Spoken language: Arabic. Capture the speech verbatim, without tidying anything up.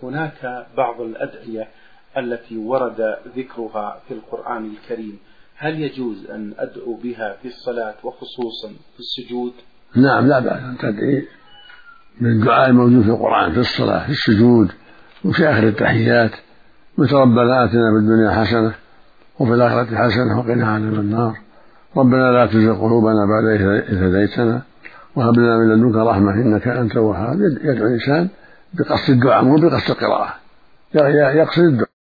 هناك بعض الأدعية التي ورد ذكرها في القرآن الكريم، هل يجوز أن أدعو بها في الصلاة وخصوصا في السجود؟ نعم، لا بأس أن تدعي بالدعاء الموجود في القرآن في الصلاة في السجود وفي آخر التحيات، مثل ربنا آتنا في الدنيا حسنة وفي الآخرة حسنة وقنا عذاب النار، ربنا لا تزغ قلوبنا بعد إذ هديتنا وهب لنا من لدنك رحمة إنك أنت الوهاب. يدعو الإنسان بقصد الدعاء مو بقصد القراءة، يقصد الدعاء.